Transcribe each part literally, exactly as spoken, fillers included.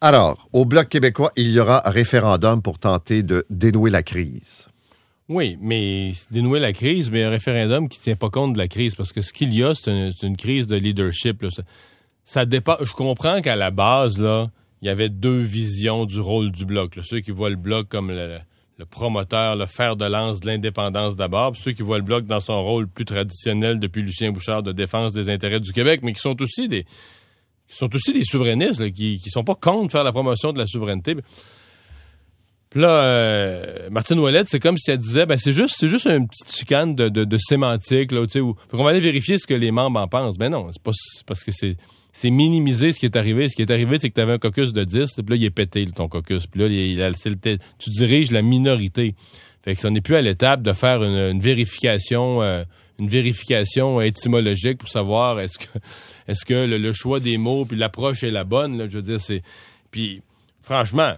Alors, au Bloc québécois, il y aura un référendum pour tenter de dénouer la crise. Oui, mais dénouer la crise, mais un référendum qui ne tient pas compte de la crise, parce que ce qu'il y a, c'est une, c'est une crise de leadership. Là. Ça, ça dépasse. Je comprends qu'à la base, là, il y avait deux visions du rôle du Bloc. Là. Ceux qui voient le Bloc comme le, le promoteur, le fer de lance de l'indépendance d'abord, puis ceux qui voient le Bloc dans son rôle plus traditionnel depuis Lucien Bouchard de défense des intérêts du Québec, mais qui sont aussi des qui sont aussi des souverainistes, là, qui qui sont pas contre faire la promotion de la souveraineté. Puis là, euh, Martine Ouellette, c'est comme si elle disait, ben c'est juste, c'est juste une petite chicane de, de, de sémantique, là, tu sais, où faut qu'on va aller vérifier ce que les membres en pensent. Ben non, c'est pas c'est parce que c'est, c'est minimiser ce qui est arrivé. Ce qui est arrivé, c'est que tu avais un caucus de dix, puis là, il est pété, ton caucus. Puis là, il, il, c'est le, tu diriges la minorité. Fait que ça n'est plus à l'étape de faire une, une vérification, euh, une vérification étymologique pour savoir est-ce que, est-ce que le, le choix des mots puis l'approche est la bonne, là, je veux dire, c'est, puis franchement.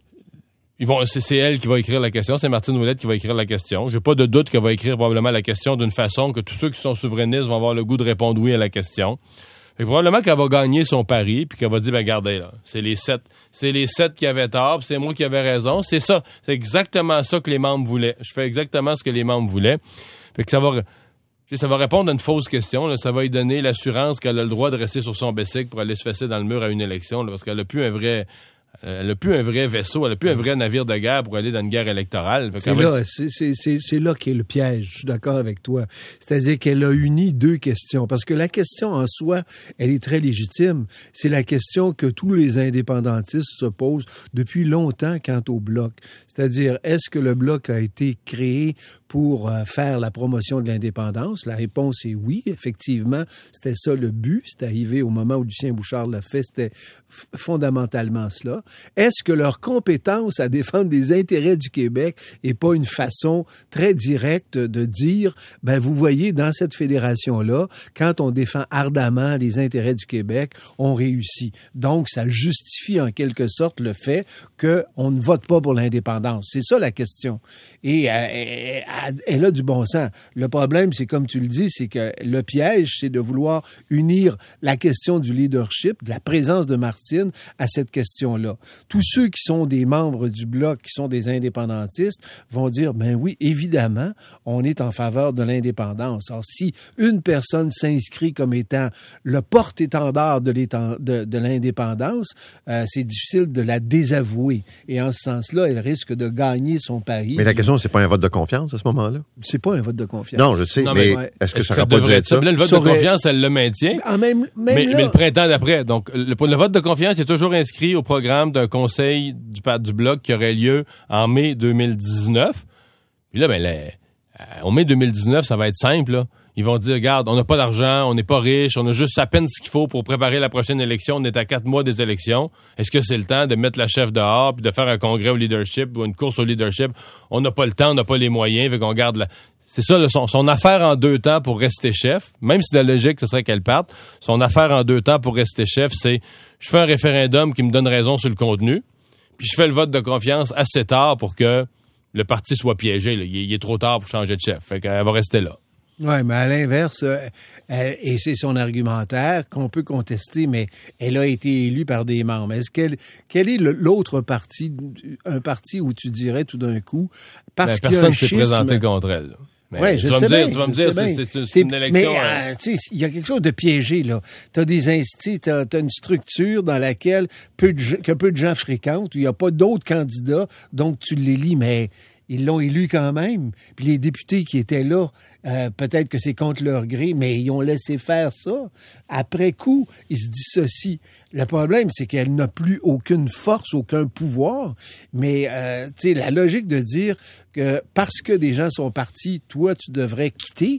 Ils vont, c'est, c'est elle qui va écrire la question, c'est Martine Ouellette qui va écrire la question. J'ai pas de doute qu'elle va écrire probablement la question d'une façon que tous ceux qui sont souverainistes vont avoir le goût de répondre oui à la question. Fait que probablement qu'elle va gagner son pari puis qu'elle va dire, ben regardez là, c'est les sept, c'est les sept qui avaient tort, puis c'est moi qui avais raison. C'est ça, c'est exactement ça que les membres voulaient. Je fais exactement ce que les membres voulaient. Fait que ça va, ça va répondre à une fausse question. Là. Ça va lui donner l'assurance qu'elle a le droit de rester sur son bicycle pour aller se fesser dans le mur à une élection, là, parce qu'elle a plus un vrai. Elle n'a plus un vrai vaisseau, elle n'a plus un vrai navire de guerre pour aller dans une guerre électorale. C'est là, c'est, c'est, c'est, c'est là qu'est le piège, je suis d'accord avec toi. C'est-à-dire qu'elle a uni deux questions, parce que la question en soi, elle est très légitime. C'est la question que tous les indépendantistes se posent depuis longtemps quant au Bloc. C'est-à-dire, est-ce que le Bloc a été créé pour euh, faire la promotion de l'indépendance? La réponse est oui, effectivement. C'était ça le but. C'est arrivé au moment où Lucien Bouchard l'a fait. C'était f- fondamentalement cela. Est-ce que leur compétence à défendre les intérêts du Québec est pas une façon très directe de dire, ben vous voyez, dans cette fédération-là, quand on défend ardemment les intérêts du Québec, on réussit. Donc, ça justifie en quelque sorte le fait qu'on ne vote pas pour l'indépendance. C'est ça la question. Et euh, elle a du bon sens. Le problème, c'est comme tu le dis, c'est que le piège, c'est de vouloir unir la question du leadership, de la présence de Martine à cette question-là. Tous ceux qui sont des membres du Bloc, qui sont des indépendantistes, vont dire, ben oui, évidemment, on est en faveur de l'indépendance. Alors, si une personne s'inscrit comme étant le porte-étendard de, de, de l'indépendance, euh, c'est difficile de la désavouer. Et en ce sens-là, elle risque de gagner son pari. Mais la question, c'est pas un vote de confiance à ce moment-là? C'est pas un vote de confiance. Non, je sais, non, mais, mais ouais. est-ce que est-ce ça n'aurait pas dû être ça? Là, le vote ça de aurait... confiance, elle le maintient. Ah, même, même mais, là... mais le printemps d'après. Donc, le, le vote de confiance est toujours inscrit au programme d'un conseil du, du Bloc qui aurait lieu en mai deux mille dix-neuf. Puis là, ben, les, en mai deux mille dix-neuf, ça va être simple, là. Ils vont dire, regarde, on n'a pas d'argent, on n'est pas riche, on a juste à peine ce qu'il faut pour préparer la prochaine élection. On est à quatre mois des élections. Est-ce que c'est le temps de mettre la chef dehors puis de faire un congrès au leadership ou une course au leadership? On n'a pas le temps, on n'a pas les moyens, fait qu'on garde la... C'est ça, là, son, son affaire en deux temps pour rester chef, même si la logique, ce serait qu'elle parte, son affaire en deux temps pour rester chef, c'est je fais un référendum qui me donne raison sur le contenu, puis je fais le vote de confiance assez tard pour que le parti soit piégé. Là. Il, il est trop tard pour changer de chef. Fait qu'elle va rester là. Oui, mais à l'inverse, euh, elle, et c'est son argumentaire qu'on peut contester, mais elle a été élue par des membres. Est-ce qu'elle, quel est le, l'autre parti, un parti où tu dirais tout d'un coup, parce ben, qu'il y a un schisme... Personne s'est présenté contre elle. Là. Oui, je tu vas sais me dire, bien, tu vas me dire, c'est, c'est, c'est, c'est une élection... Mais, euh, tu sais, il y a quelque chose de piégé, là. T'as des instituts, t'as, t'as une structure dans laquelle peu de, que peu de gens fréquentent, où il n'y a pas d'autres candidats, donc tu l'élis, mais... Ils l'ont élu quand même. Puis les députés qui étaient là, euh, peut-être que c'est contre leur gré, mais ils ont laissé faire ça. Après coup, ils se dissocient. Le problème, c'est qu'elle n'a plus aucune force, aucun pouvoir. Mais, euh, tu sais, la logique de dire que parce que des gens sont partis, toi, tu devrais quitter,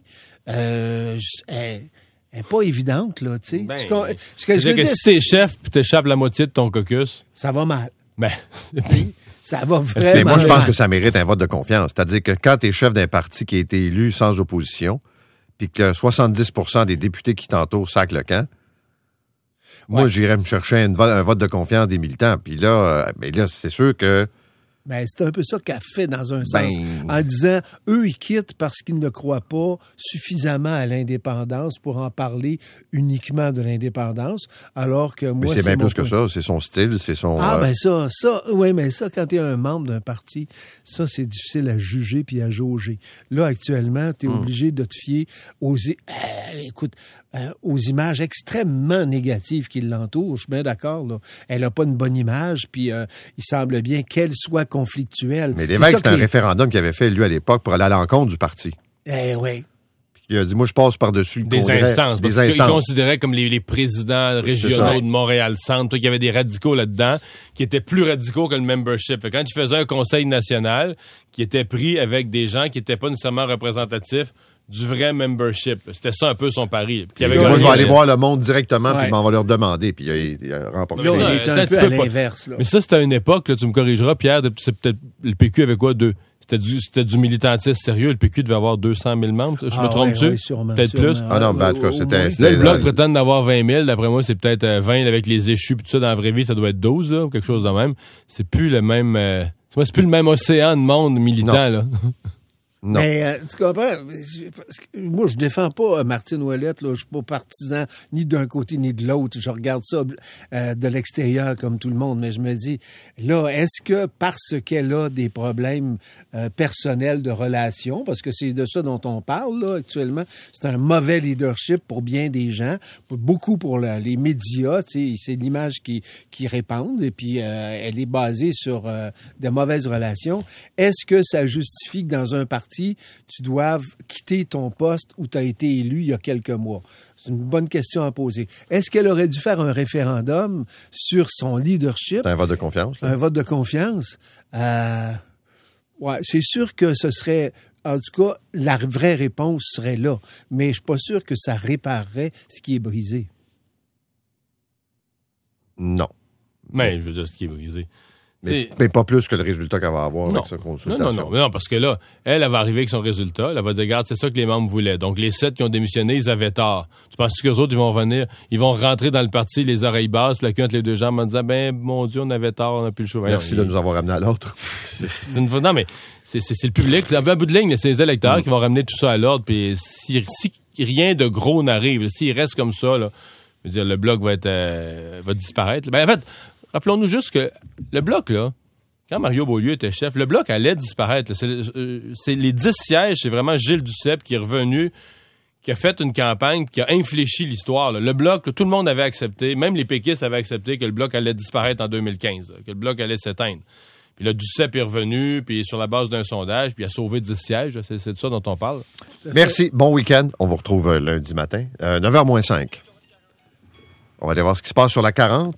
euh, elle n'est pas évidente, là, tu sais. Ben, ce que, ce que je veux que dire, si t'es chef puis t'échappes la moitié de ton caucus... Ça va mal. Ben... Ça va vraiment mais moi, je pense mal. que ça mérite un vote de confiance. C'est-à-dire que quand tu es chef d'un parti qui a été élu sans opposition, puis que soixante-dix pour cent des députés qui t'entourent sacent le camp, ouais. moi, j'irais me chercher une, un vote de confiance des militants. Puis là, euh, mais là, c'est sûr que Mais c'est un peu ça qu'elle fait dans un sens, Ben... en disant, eux, ils quittent parce qu'ils ne croient pas suffisamment à l'indépendance pour en parler uniquement de l'indépendance, alors que moi, Mais c'est, c'est bien mon plus que point. ça, c'est son style, c'est son... Ah, euh, ben ça, ça, oui, mais ça, quand t'es un membre d'un parti, ça, c'est difficile à juger puis à jauger. Là, actuellement, t'es Mm. obligé de te fier aux, i- euh, écoute, euh, aux images extrêmement négatives qui l'entourent. Je suis bien d'accord, là. Elle a pas une bonne image, puis euh, il semble bien qu'elle soit conflictuelle. Mais C'est l'évêque, ça c'était un qui est- référendum qu'il avait fait, lui, à l'époque, pour aller à l'encontre du parti. Eh oui. Il a dit, moi, je passe par-dessus le Des congrès. instances. Des Parce qu'ils instances. considéraient comme les, les présidents ça. régionaux de Montréal-Centre, qu'il y avait des radicaux là-dedans, qui étaient plus radicaux que le membership. Fait que quand ils faisaient un conseil national, qui était pris avec des gens qui n'étaient pas nécessairement représentatifs du vrai membership. C'était ça un peu son pari. Puis il Il avait dit, moi, je vais gagné, aller euh, voir le monde directement, Ouais. puis on va leur demander. Puis il a, il a remporté. Là, Mais on ça, est un un petit peu à peu pas. l'inverse, là. Mais ça, c'était à une époque, là, tu me corrigeras, Pierre, de- c'est peut-être le P Q avait quoi, deux? C'était du, c'était du militantisme sérieux. Le P Q devait avoir deux cent mille membres. Je Ah, me trompe-tu? ouais, ouais, sûrement, Peut-être sûrement. plus. Ah non, ben, en tout cas, Au- au c'était- moins. c'était- Là, le bloc là, prétend d'avoir vingt mille. D'après moi, c'est peut-être euh, vingt avec les échus puis tout ça. Dans la vraie vie, ça doit être douze, là, ou quelque chose de même. C'est plus le même... Euh, c'est plus le même océan de monde militant, Non. là. Non. Mais euh, tu comprends? Parce que moi, je défends pas euh, Martine Ouellette. Là. Je suis pas partisan ni d'un côté ni de l'autre. Je regarde ça euh, de l'extérieur comme tout le monde. Mais je me dis, là, est-ce que parce qu'elle a des problèmes euh, personnels de relations, parce que c'est de ça dont on parle là actuellement, c'est un mauvais leadership pour bien des gens, pour, beaucoup pour la, les médias. Tu sais, c'est l'image qui qui répandent et puis euh, elle est basée sur euh, de mauvaises relations. Est-ce que ça justifie que dans un parti tu doives quitter ton poste où tu as été élu il y a quelques mois? C'est une bonne question à poser. Est-ce qu'elle aurait dû faire un référendum sur son leadership, C'est un vote de confiance. là. un vote de confiance? Euh, ouais, c'est sûr que ce serait... En tout cas, la vraie réponse serait là. Mais je suis pas sûr que ça réparerait ce qui est brisé. Non. Mais, je veux dire, ce qui est brisé. Mais, C'est- mais pas plus que le résultat qu'elle va avoir Non. avec sa Non, consultation. non, non, mais non, parce que là, elle, elle va arriver avec son résultat. Elle va dire, regarde, c'est ça que les membres voulaient. Donc, les sept qui ont démissionné, ils avaient tort. Tu penses qu'eux autres, ils vont revenir, ils vont rentrer dans le parti, les oreilles basses, puis la queue entre les deux jambes en disant, ben, mon Dieu, on avait tort, on n'a plus le choix. Merci Non, de nous avoir amené à l'autre. C'est une... Non, mais c'est, c'est, c'est le public. À bout de ligne, c'est les électeurs Mm. qui vont ramener tout ça à l'ordre. Puis si, si rien de gros n'arrive, là, s'il reste comme ça, là, je veux dire, le bloc va être euh, va disparaître. Ben, en fait, rappelons-nous juste que le bloc, là, quand Mario Beaulieu était chef, le bloc allait disparaître. Là. C'est, euh, c'est les dix sièges, c'est vraiment Gilles Duceppe qui est revenu, qui a fait une campagne, qui a infléchi l'histoire. Là. Le bloc, là, tout le monde avait accepté, même les péquistes avaient accepté que le bloc allait disparaître en deux mille quinze, là, que le bloc allait s'éteindre. Puis là, Duceppe est revenu, puis sur la base d'un sondage, puis il a sauvé dix sièges. Là. C'est, c'est de ça dont on parle. Merci. Bon week-end. On vous retrouve euh, lundi matin, euh, neuf heures moins cinq. On va aller voir ce qui se passe sur la quarante.